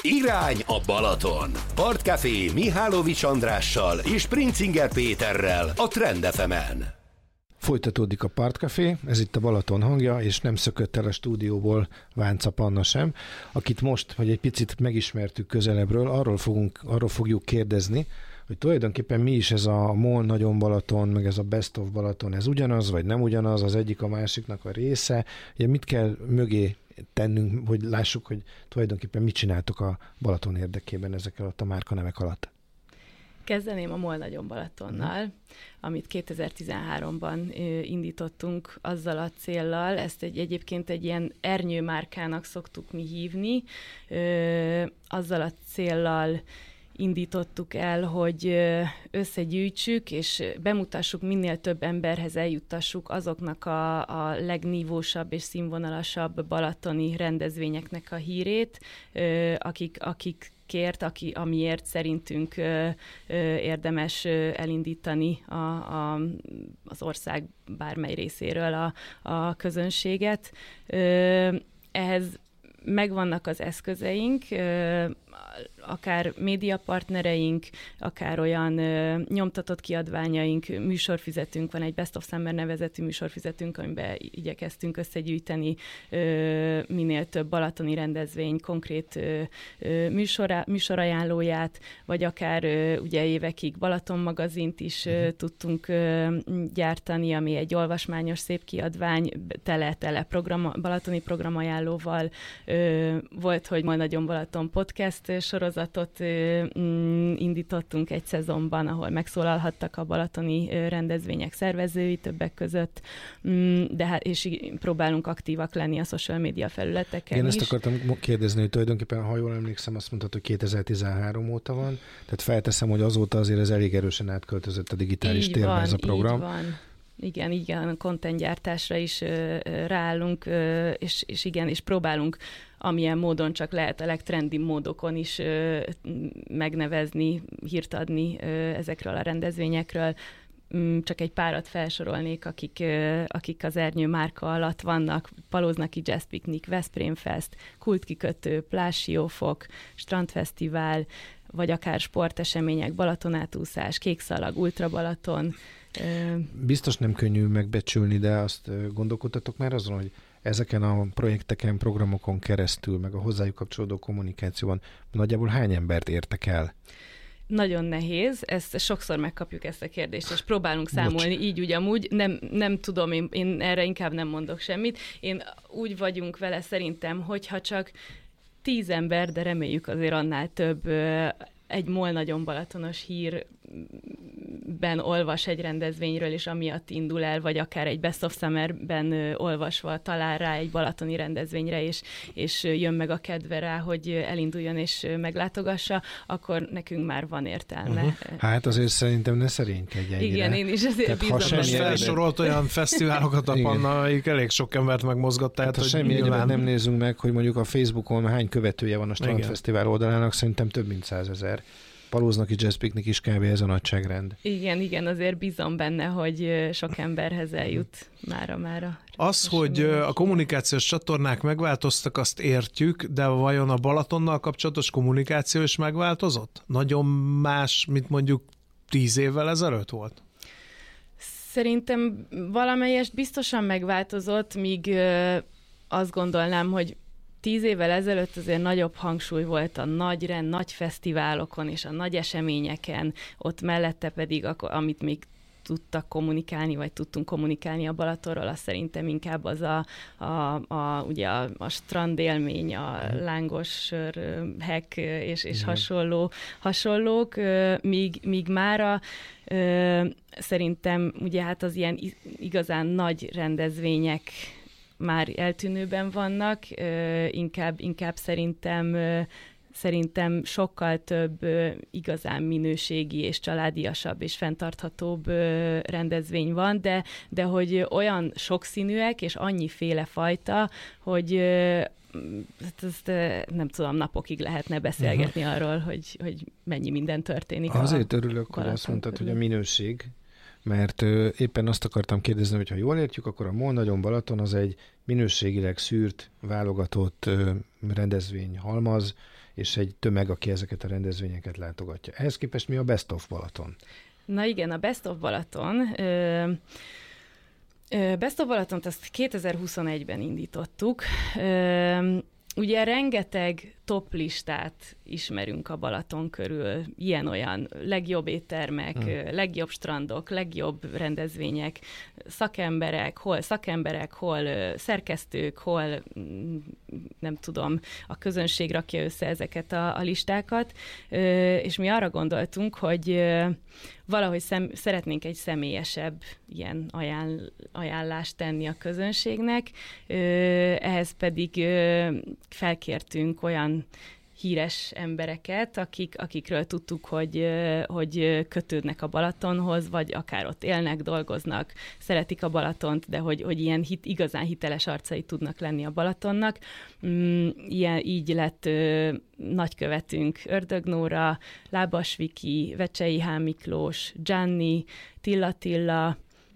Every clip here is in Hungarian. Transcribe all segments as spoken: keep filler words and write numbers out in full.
Irány a Balaton. Partcafé Mihálovics Andrással és Princinger Péterrel a Trend ef emen. Folytatódik a Partcafé, ez itt a Balaton hangja, és nem szökött el a stúdióból Vánca Panna sem, akit most, hogy egy picit megismertük közelebbről, arról, fogunk, arról fogjuk kérdezni, hogy tulajdonképpen mi is ez a MOL Nagyon Balaton, meg ez a Best of Balaton, ez ugyanaz, vagy nem ugyanaz, az egyik a másiknak a része, ugye mit kell mögé tennünk, hogy lássuk, hogy tulajdonképpen mit csináltok a Balaton érdekében ezek alatt a márkanevek alatt. Kezdeném a MOL Nagyon Balatonnal, hmm. amit kétezer-tizenháromban indítottunk azzal a céllal, ezt egy, egyébként egy ilyen ernyőmárkának szoktuk mi hívni, azzal a céllal indítottuk el, hogy összegyűjtsük, és bemutassuk, minél több emberhez eljuttassuk azoknak a, a legnívósabb és színvonalasabb balatoni rendezvényeknek a hírét, akik, akik kért, aki, amiért szerintünk ö, ö, érdemes ö, elindítani a, a, az ország bármely részéről a, a közönséget. Ö, ehhez megvannak az eszközeink, ö, akár médiapartnereink, akár olyan ö, nyomtatott kiadványaink, műsorfüzetünk van, egy Best of Summer nevezetű műsorfüzetünk, amiben igyekeztünk összegyűjteni ö, minél több balatoni rendezvény konkrét ö, ö, műsora, műsorajánlóját, vagy akár ö, ugye évekig Balaton magazint is ö, tudtunk ö, gyártani, ami egy olvasmányos szép kiadvány, tele-tele program, balatoni programajánlóval. Ö, volt, hogy majd Nagyon Balaton podcast sorozatot ö, indítottunk egy szezonban, ahol megszólalhattak a balatoni ö, rendezvények szervezői többek között, de hát és próbálunk aktívak lenni a social media felületeken Én is. ezt akartam kérdezni, hogy tulajdonképpen, ha jól emlékszem, azt mondtad, hogy kétezer-tizenhárom óta van, tehát felteszem, hogy azóta azért ez elég erősen átköltözött a digitális így térbe van, ez a program. Így van. Igen, igen, a contentgyártásra is ö, ráállunk, ö, és, és igen, és próbálunk amilyen módon csak lehet a legtrendi módokon is ö, megnevezni, hírt adni ö, ezekről a rendezvényekről. Csak egy párat felsorolnék, akik, ö, akik az Ernyő márka alatt vannak: Palóznaki Jazz Picnic, Veszprém Fest, Kultkikötő, Plássiófok, Strandfesztivál, vagy akár sportesemények, Balatonátúszás, Kékszalag, Ultra Balaton. Biztos nem könnyű megbecsülni, de azt gondolkodtatok már azon, hogy ezeken a projekteken, programokon keresztül, meg a hozzájuk kapcsolódó kommunikációban nagyjából hány embert értek el? Nagyon nehéz, ezt sokszor megkapjuk ezt a kérdést, és próbálunk számolni. Bocs. Így úgy amúgy, nem, nem tudom, én, én erre inkább nem mondok semmit. Én úgy vagyunk vele szerintem, hogyha csak tíz ember, de reméljük azért annál több egy MOL Nagyon Balatonos hírben olvas egy rendezvényről, és amiatt indul el, vagy akár egy Best of Summerben olvasva talál rá egy balatoni rendezvényre, és, és jön meg a kedve rá, hogy elinduljon és meglátogassa, akkor nekünk már van értelme. Uh-huh. Hát azért szerintem ne szerénykedj ennyire. Igen, én is azért bízom. Ha felsorolt olyan fesztiválokat a Panna, amelyik elég sok embert megmozgat. Tehát, hát, ha semmi nyilván... egyébként nem nézzünk meg, hogy mondjuk a Facebookon hány követője van a Strandfesztivál oldalának, szerintem több mint százezer. Palóznaki Jazz Picnic is kb. Ez a nagyságrend. Igen, igen, azért bízom benne, hogy sok emberhez eljut mára-mára. Az, hogy a kommunikációs csatornák megváltoztak, azt értjük, de vajon a Balatonnal kapcsolatos kommunikáció is megváltozott? Nagyon más, mint mondjuk tíz évvel ezelőtt volt? Szerintem valamelyest biztosan megváltozott, míg azt gondolnám, hogy Tíz évvel ezelőtt azért nagyobb hangsúly volt a nagy rend, nagy fesztiválokon és a nagy eseményeken, ott mellette pedig, amit még tudtak kommunikálni, vagy tudtunk kommunikálni a Balatonról, az szerintem inkább az a, a, a, ugye a, a strandélmény, a lángos sör, hek és, és hasonló, hasonlók, míg, míg mára szerintem ugye hát az ilyen igazán nagy rendezvények már eltűnőben vannak, inkább, inkább szerintem, szerintem sokkal több igazán minőségi és családiasabb és fenntarthatóbb rendezvény van, de, de hogy olyan sokszínűek és annyiféle fajta, hogy ezt nem tudom, napokig lehetne beszélgetni uh-huh. arról, hogy, hogy mennyi minden történik. Azért örülök, hogy azt mondtad, körül. hogy a minőség, mert ö, éppen azt akartam kérdezni, hogy ha jól értjük, akkor a MOL Nagyon Balaton az egy minőségileg szűrt, válogatott ö, rendezvény halmaz, és egy tömeg, aki ezeket a rendezvényeket látogatja. Ehhez képest mi a Best of Balaton? Na igen, a Best of Balaton... Ö... Best of Balatont azt kétezer-huszonegyben indítottuk. Ugye rengeteg top listát ismerünk a Balaton körül, ilyen-olyan legjobb éttermek, hmm. legjobb strandok, legjobb rendezvények, szakemberek, hol szakemberek, hol szerkesztők, hol nem tudom, a közönség rakja össze ezeket a, a listákat, és mi arra gondoltunk, hogy valahogy szem, szeretnénk egy személyesebb ilyen ajánl, ajánlást tenni a közönségnek, ehhez pedig felkértünk olyan híres embereket, akik, akikről tudtuk, hogy, hogy kötődnek a Balatonhoz, vagy akár ott élnek, dolgoznak, szeretik a Balatont, de hogy, hogy ilyen hit, igazán hiteles arcai tudnak lenni a Balatonnak. Ilyen, így lett ö, nagykövetünk Ördög Nóra, Lábas Viki, Vecsei H. Miklós, Gianni, Tilla Tilla,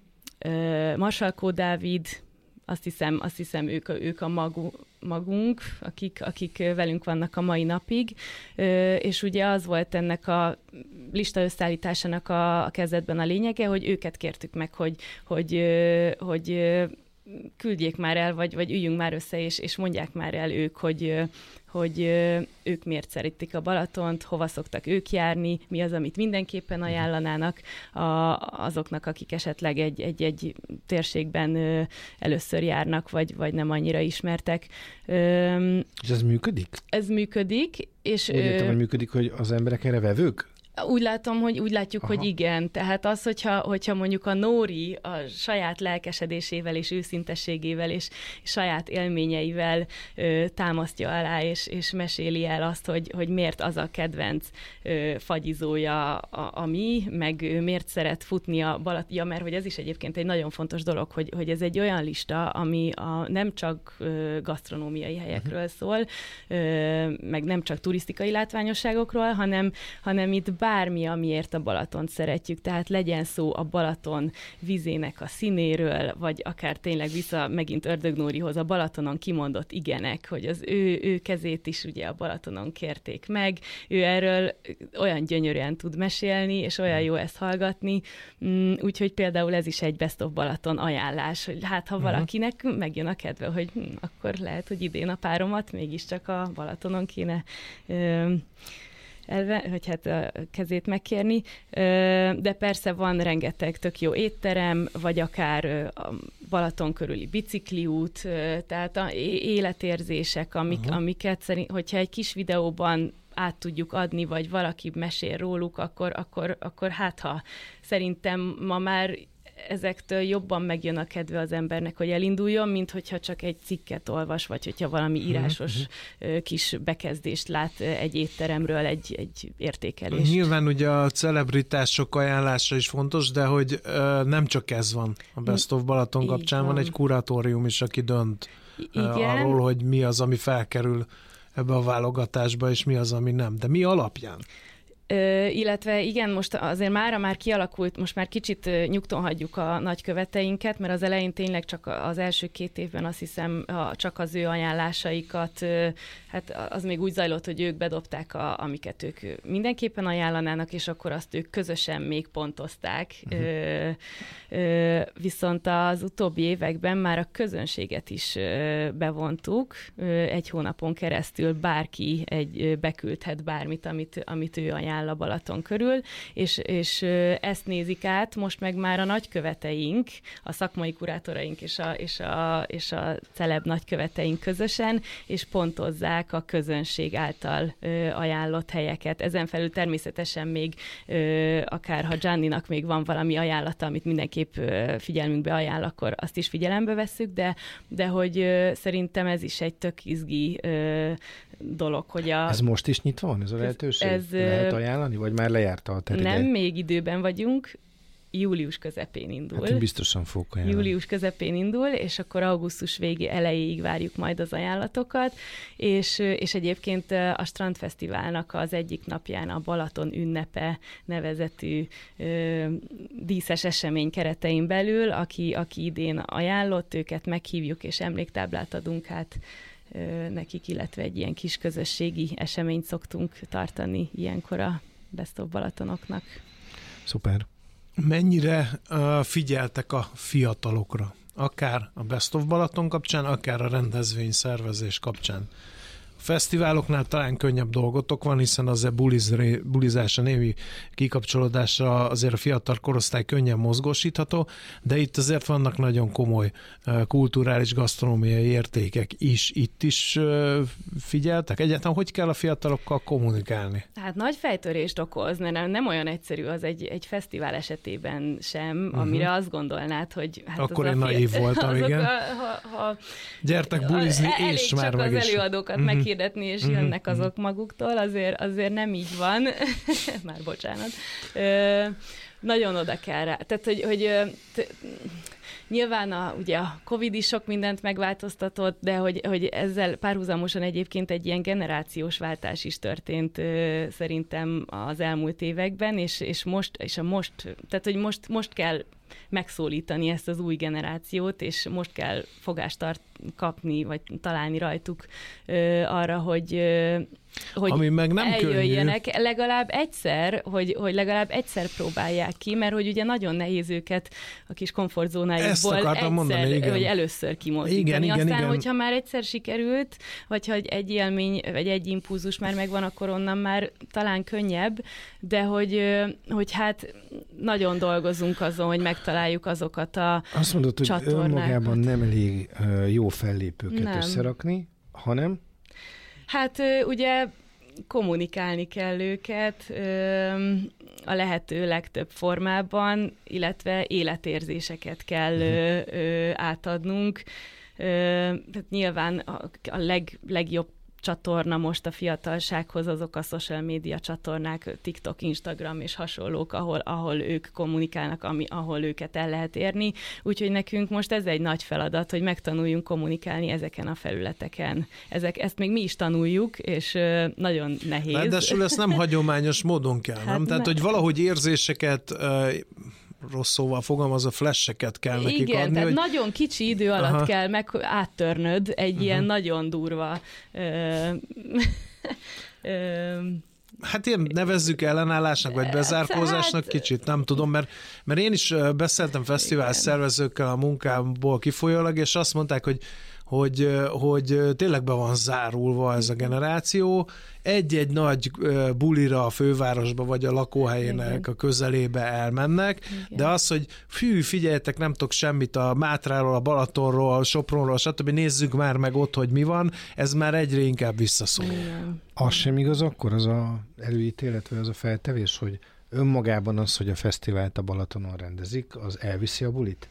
ö, Marsalkó Dávid, azt hiszem, azt hiszem ők, ők a magu, magunk, akik, akik velünk vannak a mai napig, és ugye az volt ennek a lista összeállításának a, a kezdetben a lényege, hogy őket kértük meg, hogy, hogy, hogy küldjék már el, vagy, vagy üljünk már össze, és, és mondják már el ők, hogy, hogy ők miért szeretik a Balatont, hova szoktak ők járni, mi az, amit mindenképpen ajánlanának a, azoknak, akik esetleg egy, egy, egy térségben először járnak, vagy, vagy nem annyira ismertek. És ez működik? Ez működik. És úgy értem, hogy működik, hogy az emberek erre vevők? Úgy látom, hogy úgy látjuk, Aha. hogy igen. Tehát az, hogyha, hogyha mondjuk a Nóri a saját lelkesedésével és őszintességével és saját élményeivel ö, támasztja alá, és, és meséli el azt, hogy, hogy miért az a kedvenc ö, fagyizója a, a mi, meg ő miért szeret futni a Balat... Ja, mert hogy ez is egyébként egy nagyon fontos dolog, hogy, hogy ez egy olyan lista, ami a, nem csak ö, gasztronómiai helyekről uh-huh. szól, ö, meg nem csak turisztikai látványosságokról, hanem, hanem itt bármi, amiért a Balatont szeretjük, tehát legyen szó a Balaton vízének a színéről, vagy akár tényleg vissza megint Ördög Nórihoz, a Balatonon kimondott igenek, hogy az ő, ő kezét is ugye a Balatonon kérték meg, ő erről olyan gyönyörűen tud mesélni, és olyan jó ezt hallgatni, úgyhogy például ez is egy Best of Balaton ajánlás, hogy hát ha valakinek megjön a kedve, hogy hm, akkor lehet, hogy idén a páromat mégiscsak a Balatonon kéne ö, elve, hogy hát a kezét megkérni, de persze van rengeteg tök jó étterem, vagy akár a Balaton körüli bicikliút, tehát a életérzések, amik, amiket szerint, hogyha egy kis videóban át tudjuk adni, vagy valaki mesél róluk, akkor, akkor, akkor hát ha szerintem ma már ezektől jobban megjön a kedve az embernek, hogy elinduljon, mint hogyha csak egy cikket olvas, vagy hogyha valami írásos uh-huh. kis bekezdést lát egy étteremről, egy, egy értékelést. Nyilván ugye a celebritások ajánlása is fontos, de hogy uh, nem csak ez van a Best of Balaton Így kapcsán, van. van egy kuratórium is, aki dönt uh, arról, hogy mi az, ami felkerül ebbe a válogatásba, és mi az, ami nem. De mi alapján? Ö, illetve igen, most azért mára már kialakult, most már kicsit nyugton hagyjuk a nagyköveteinket, mert az elején tényleg csak az első két évben azt hiszem csak az ő ajánlásaikat, hát az még úgy zajlott, hogy ők bedobták, a, amiket ők mindenképpen ajánlanának, és akkor azt ők közösen még pontozták. Uh-huh. Ö, ö, viszont az utóbbi években már a közönséget is bevontuk, egy hónapon keresztül bárki egy, beküldhet bármit, amit, amit ő ajánl a Balaton körül, és, és ezt nézik át, most meg már a nagyköveteink, a szakmai kurátoraink és a, és a, és a celeb nagyköveteink közösen, és pontozzák a közönség által ö, ajánlott helyeket. Ezen felül természetesen még ö, akár ha Gianninak még van valami ajánlata, amit mindenképp ö, figyelmünkbe ajánl, akkor azt is figyelembe vesszük, de, de hogy ö, szerintem ez is egy tök izgi ö, dolog, hogy a... Ez most is nyitva van, ez a lehetőség? Ez, Lehet ajánlani, vagy már lejárta a teride? Nem, még időben vagyunk, július közepén indul. Hát biztosan fogok ajánlani. Július közepén indul, és akkor augusztus végé elejéig várjuk majd az ajánlatokat, és, és egyébként a Strandfesztiválnak az egyik napján a Balaton ünnepe nevezetű ö, díszes esemény keretein belül, aki, aki idén ajánlott, őket meghívjuk, és emléktáblát adunk át nekik, illetve egy ilyen kis közösségi eseményt szoktunk tartani ilyenkor a Best of Balatonoknak. Szuper. Mennyire uh, figyeltek a fiatalokra? Akár a Best of Balaton kapcsán, akár a rendezvényszervezés kapcsán. A fesztiváloknál talán könnyebb dolgotok van, hiszen azért bulizre, bulizásra, némi kikapcsolódásra azért a fiatal korosztály könnyen mozgósítható, de itt azért vannak nagyon komoly kulturális, gasztronómiai értékek is. Itt is figyeltek? Egyáltalán hogy kell a fiatalokkal kommunikálni? Hát nagy fejtörést okoz, mert nem, nem olyan egyszerű az egy, egy fesztivál esetében sem, uh-huh. amire azt gondolnád, hogy... Hát akkor az én naív voltam, igen. A, ha, ha, Gyertek bulizni, a, és már meg is. Elég csak az előadókat uh-huh. meghirdetni, és uh-huh. jönnek azok maguktól, azért, azért nem így van. Már bocsánat. Ö, nagyon oda kell rá. Tehát, hogy, hogy t- nyilván a, ugye a Covid is sok mindent megváltoztatott, de hogy, hogy ezzel párhuzamosan egyébként egy ilyen generációs váltás is történt ö, szerintem az elmúlt években, és, és most, és a most, tehát hogy most, most kell megszólítani ezt az új generációt, és most kell fogást tart, kapni, vagy találni rajtuk ö, arra, hogy, ö, hogy Ami meg nem eljöjjenek könnyű. legalább egyszer, hogy, hogy legalább egyszer próbálják ki, mert hogy ugye nagyon nehéz őket a kis komfortzónájukból egyszer, mondani, igen. vagy először kimozdítani. Igen, igen, Aztán, igen. hogyha már egyszer sikerült, vagy ha egy élmény, vagy egy impulzus már megvan, akkor onnan már talán könnyebb, de hogy, hogy hát nagyon dolgozunk azon, hogy megtaláljuk azokat a Azt mondod, hogy csatornákat. önmagában nem elég uh, jó fellépőket Nem. összerakni, hanem? Hát ugye kommunikálni kell őket a lehető legtöbb formában, illetve életérzéseket kell uh-huh. átadnunk. Tehát nyilván a leg, legjobb csatorna most a fiatalsághoz azok a social média csatornák, TikTok, Instagram és hasonlók, ahol, ahol ők kommunikálnak, ami, ahol őket el lehet érni. Úgyhogy nekünk most ez egy nagy feladat, hogy megtanuljunk kommunikálni ezeken a felületeken. Ezek, ezt még mi is tanuljuk, és uh, nagyon nehéz. Ráadásul ezt nem hagyományos módon kell, hát nem? Tehát, ne. hogy valahogy érzéseket... Uh, rossz szóval fogalmazva, flasheket kell nekik Igen, adni. tehát hogy... nagyon kicsi idő alatt Aha. kell meg áttörnöd egy uh-huh. ilyen nagyon durva ö, ö, Hát ilyen nevezzük ellenállásnak, vagy bezárkózásnak hát, kicsit, nem tudom, mert, mert én is beszéltem fesztivál igen. szervezőkkel a munkámból kifolyólag, és azt mondták, hogy Hogy, hogy tényleg be van zárulva ez a generáció. Egy-egy nagy bulira a fővárosba, vagy a lakóhelyének igen. a közelébe elmennek, igen. de az, hogy fű, figyeljetek, nem tudok semmit a Mátráról, a Balatonról, a Sopronról, stb. Nézzük már meg ott, hogy mi van, ez már egyre inkább visszaszól. Igen. Az sem igaz akkor az a előítélet, vagy az a feltevés, hogy önmagában az, hogy a fesztivált a Balatonon rendezik, az elviszi a bulit?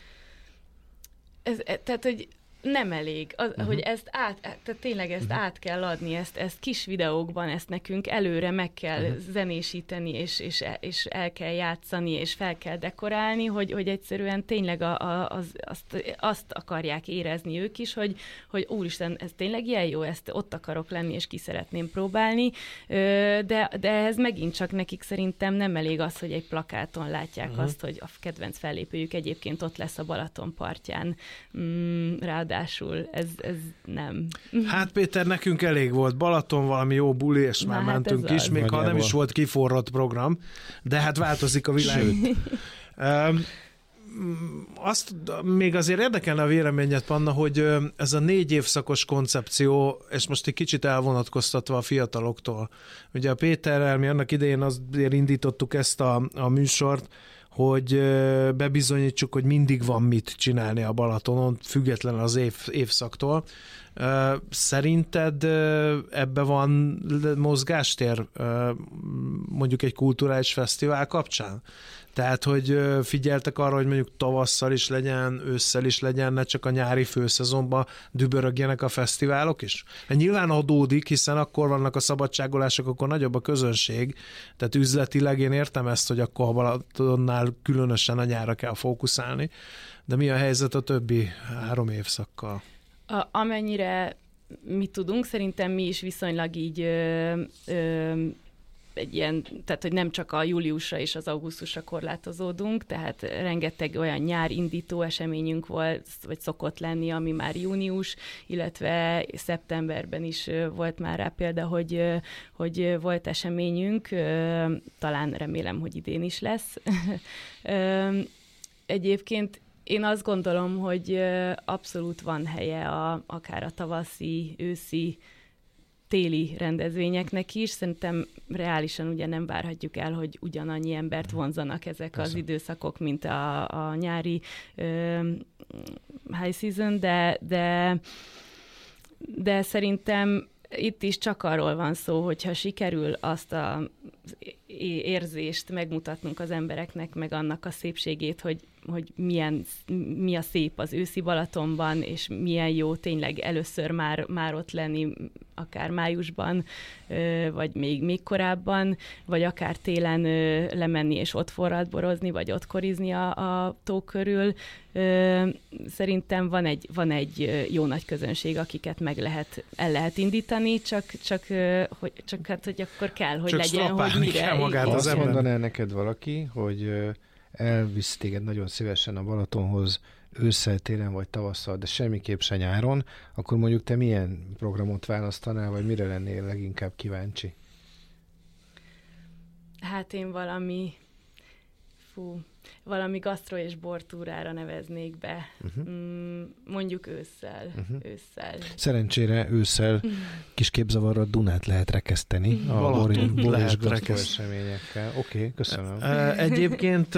Ez, tehát, hogy nem elég, az, uh-huh. hogy ezt át, tehát tényleg ezt uh-huh. át kell adni, ezt, ezt kis videókban, ezt nekünk előre meg kell uh-huh. zenésíteni, és, és, és el kell játszani, és fel kell dekorálni, hogy, hogy egyszerűen tényleg a, a, az, azt, azt akarják érezni ők is, hogy, hogy úristen, ez tényleg ilyen jó, ezt ott akarok lenni, és ki szeretném próbálni, de, de ehhez megint csak nekik szerintem nem elég az, hogy egy plakáton látják uh-huh. azt, hogy a kedvenc fellépőjük egyébként ott lesz a Balaton partján, mm, ráadásul ez, ez nem. Hát Péter, nekünk elég volt Balaton, valami jó buli, és Na, már hát mentünk is, még ha nem is volt kiforrott program, de hát változik a világ. um, azt még azért érdekelne a véleményed, Panna, hogy ez a négy évszakos koncepció, és most egy kicsit elvonatkoztatva a fiataloktól. Ugye a Péterrel mi annak idején azért indítottuk ezt a, a műsort, hogy bebizonyítsuk, hogy mindig van mit csinálni a Balatonon, független az év, évszaktól. Szerinted ebbe van mozgástér mondjuk egy kulturális fesztivál kapcsán? Tehát, hogy figyeltek arra, hogy mondjuk tavasszal is legyen, ősszel is legyen, ne csak a nyári főszezonban dübörögjenek a fesztiválok is? Mert nyilván adódik, hiszen akkor vannak a szabadságolások, akkor nagyobb a közönség. Tehát üzletileg én értem ezt, hogy akkor a Balatonnál különösen a nyárra kell fókuszálni. De mi a helyzet a többi három évszakkal? A, amennyire mi tudunk, szerintem mi is viszonylag így... Ö, ö, egy ilyen, tehát hogy nem csak a júliusra és az augusztusra korlátozódunk, tehát rengeteg olyan nyárindító eseményünk volt, vagy szokott lenni, ami már június, illetve szeptemberben is volt már rá példa, hogy, hogy volt eseményünk, talán remélem, hogy idén is lesz. Egyébként én azt gondolom, hogy abszolút van helye a, akár a tavaszi, őszi, téli rendezvényeknek is. Szerintem reálisan ugye nem várhatjuk el, hogy ugyanannyi embert vonzanak ezek Persze. az időszakok, mint a, a nyári ö, high season, de, de, de szerintem itt is csak arról van szó, hogyha sikerül azt az érzést megmutatnunk az embereknek, meg annak a szépségét, hogy, hogy milyen, mi a szép az őszi Balatonban, és milyen jó tényleg először már, már ott lenni, akár májusban, vagy még, még korábban, vagy akár télen lemenni és ott forradborozni, vagy ott korizni a, a tó körül. Szerintem van egy, van egy jó nagy közönség, akiket meg lehet, el lehet indítani, csak, csak, hogy, csak hát, hogy akkor kell, hogy csak legyen, hogy mire. Magát az azt mondaná neked valaki, hogy elvisz téged nagyon szívesen a Balatonhoz ősszel, télen vagy tavasszal, de semmiképp se nyáron, akkor mondjuk te milyen programot választanál, vagy mire lennél leginkább kíváncsi? Hát én valami fú, valami gasztro és bortúrára neveznék be. Uh-huh. Mm, mondjuk ősszel. Uh-huh. ősszel. Szerencsére ősszel kis képzavarra Dunát lehet rekeszteni a bor és gasztro eseményekkel. Oké, okay, köszönöm. Egyébként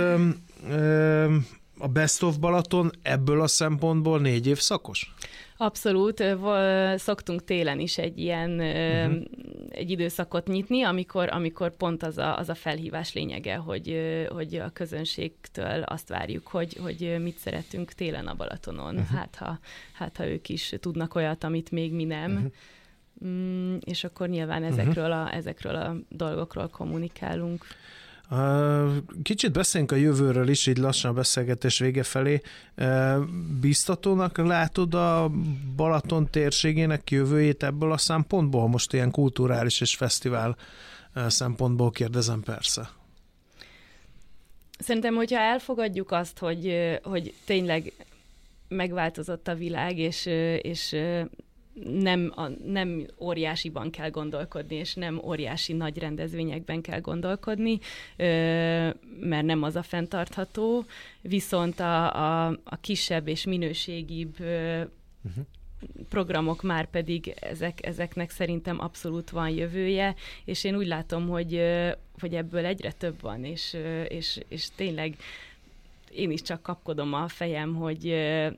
a Best of Balaton ebből a szempontból négy évszakos? Abszolút. Szoktunk télen is egy ilyen uh-huh. egy időszakot nyitni, amikor, amikor pont az a, az a felhívás lényege, hogy, hogy a közönségtől azt várjuk, hogy, hogy mit szeretünk télen a Balatonon. Uh-huh. Hát, ha, hát ha ők is tudnak olyat, amit még mi nem. Uh-huh. Mm, és akkor nyilván ezekről a, ezekről a dolgokról kommunikálunk. Kicsit beszéljünk a jövőről is, így lassan a beszélgetés vége felé. Biztatónak látod a Balaton térségének jövőjét ebből a szempontból? Ha most ilyen kulturális és fesztivál szempontból kérdezem, persze. Szerintem, hogyha elfogadjuk azt, hogy, hogy tényleg megváltozott a világ, és, és Nem, a, nem óriásiban kell gondolkodni, és nem óriási nagy rendezvényekben kell gondolkodni, mert nem az a fenntartható, viszont a, a, a kisebb és minőségibb uh-huh. programok már pedig ezek, ezeknek szerintem abszolút van jövője, és én úgy látom, hogy, hogy ebből egyre több van, és, és, és tényleg én is csak kapkodom a fejem, hogy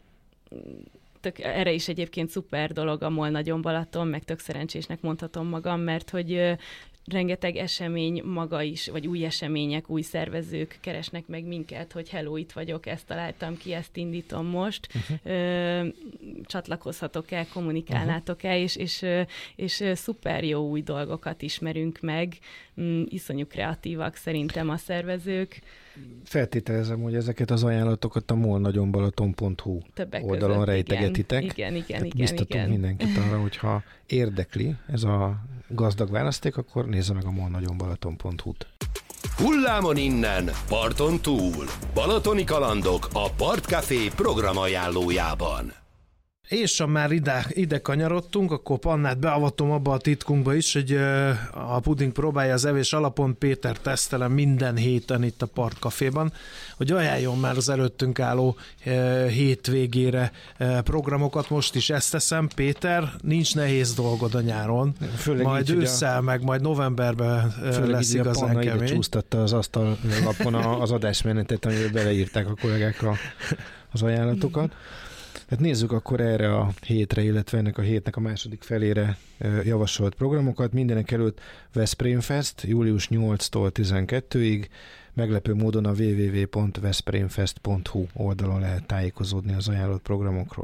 tök, erre is egyébként szuper dolog a MOL Nagyon Balaton, meg tök szerencsésnek mondhatom magam, mert hogy rengeteg esemény maga is, vagy új események, új szervezők keresnek meg minket, hogy hello, itt vagyok, ezt találtam ki, ezt indítom most, uh-huh. Ö, csatlakozhatok-e, kommunikálnátok-e, és, és, és szuper jó új dolgokat ismerünk meg, mm, iszonyú kreatívak szerintem a szervezők. Feltételezem, hogy ezeket az ajánlatokat a molnagyonbalaton pont hu Többek oldalon között, rejtegetitek. Igen, igen, igen. igen biztatunk igen. mindenkit arra, hogyha érdekli ez a gazdag választék, akkor nézze meg a molnagyonbalaton pont hu-t. Hullámon innen, parton túl. Balatoni kalandok a Partcafé programajánlójában. És ha már ide, ide kanyarodtunk, akkor Pannát beavatom abba a titkunkba is, hogy a puding próbálja az evés alapon, Péter tesztelem minden héten itt a Partcaféban, hogy ajánljon már az előttünk álló hétvégére programokat. Most is ezt teszem. Péter, nincs nehéz dolgod a nyáron. Főleg majd ősszel, a... meg majd novemberben lesz igazán kemény. Főleg csúsztatta az asztal lapon az adásmenetet, amiről beleírták a kollégák a, az ajánlatokat. Hát nézzük akkor erre a hétre, illetve ennek a hétnek a második felére javasolt programokat. Mindenek előtt Veszprém Fest, július nyolcadikától tizenkettőig. Meglepő módon a double-u double-u double-u pont veszprémfest pont hu oldalon lehet tájékozódni az ajánlott programokról.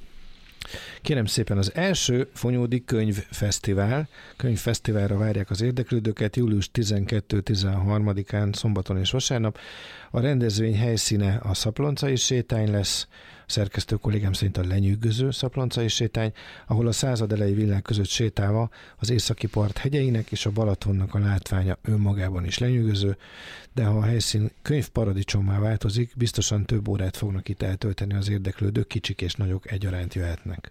Kérem szépen, az első Fonyódi Könyvfesztivál. Könyvfesztiválra várják az érdeklődőket július tizenkettő-tizenharmadikán, szombaton és vasárnap. A rendezvény helyszíne a Szaploncai sétány lesz, szerkesztő kollégám szerint a lenyűgöző Szaplancai sétány, ahol a század elejé villák között sétálva az északi part hegyeinek és a Balatonnak a látványa önmagában is lenyűgöző, de ha a helyszín könyvparadicsommá változik, biztosan több órát fognak itt eltölteni az érdeklődők, kicsik és nagyok egyaránt jöhetnek.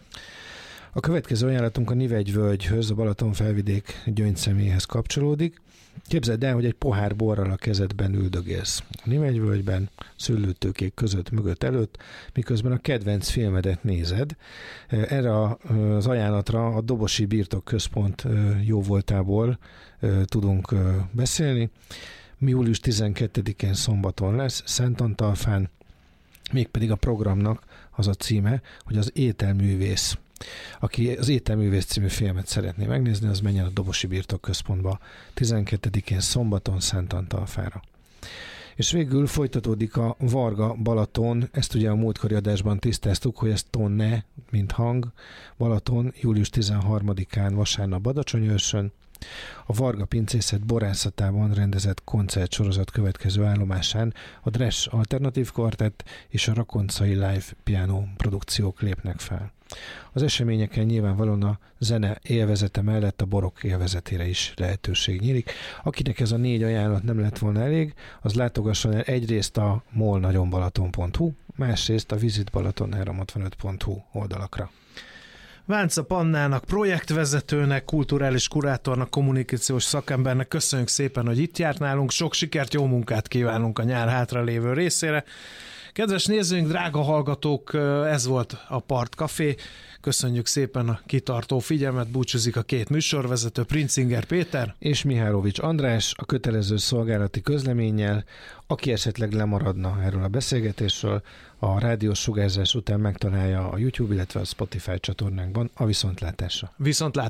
A következő ajánlatunk a Nivegyvölgyhöz, a Balatonfelvidék gyöngyszeméhez kapcsolódik. Képzeld el, hogy egy pohár borral a kezedben üldögélsz a Nivegyvölgyben, szőlőtőkék között, mögött, előtt, miközben a kedvenc filmedet nézed. Erre az ajánlatra a Dobosi Birtok Központ jóvoltából tudunk beszélni. július tizenkettedikén szombaton lesz, Szentantalfán, mégpedig a programnak az a címe, hogy az Ételművész. Aki az Ételművész című filmet szeretné megnézni, az menjen a Dobosi Birtok Központba tizenkettedikén szombaton Szentantalfára. És végül folytatódik a Varga Balaton, ezt ugye a múltkori adásban tisztáztuk, hogy ez tonne, mint hang, Balaton július tizenharmadikán vasárnap Badacsonyőrsön. A Varga Pincészet borászatában rendezett koncertsorozat következő állomásán a Dres Alternatív Kvartett és a Rakoncai Live Piano produkciók lépnek fel. Az eseményeken nyilvánvalóan a zene élvezete mellett a borok élvezetére is lehetőség nyílik. Akinek ez a négy ajánlat nem lett volna elég, az látogasson el egyrészt a molnagyonbalaton pont hu, másrészt a visit balaton három hatvanöt pont hu oldalakra. Vánca Pannának, projektvezetőnek, kulturális kurátornak, kommunikációs szakembernek köszönjük szépen, hogy itt járt nálunk. Sok sikert, jó munkát kívánunk a nyár hátralévő részére. Kedves nézőink, drága hallgatók, ez volt a Partcafé. Köszönjük szépen a kitartó figyelmet, búcsúzik a két műsorvezető, Princinger Péter és Mihálovics András a kötelező szolgálati közleménnyel. Aki esetleg lemaradna erről a beszélgetésről, a rádiós sugárzás után megtalálja a YouTube, illetve a Spotify csatornánkban a viszontlátásra. Viszontlátásra.